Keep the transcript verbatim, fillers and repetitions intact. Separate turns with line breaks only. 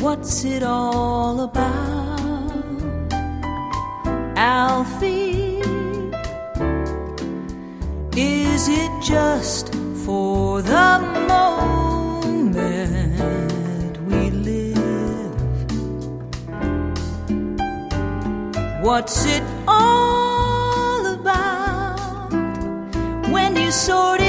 What's it all about, Alfie? Is it just for the moment we live? What's it all about when you sort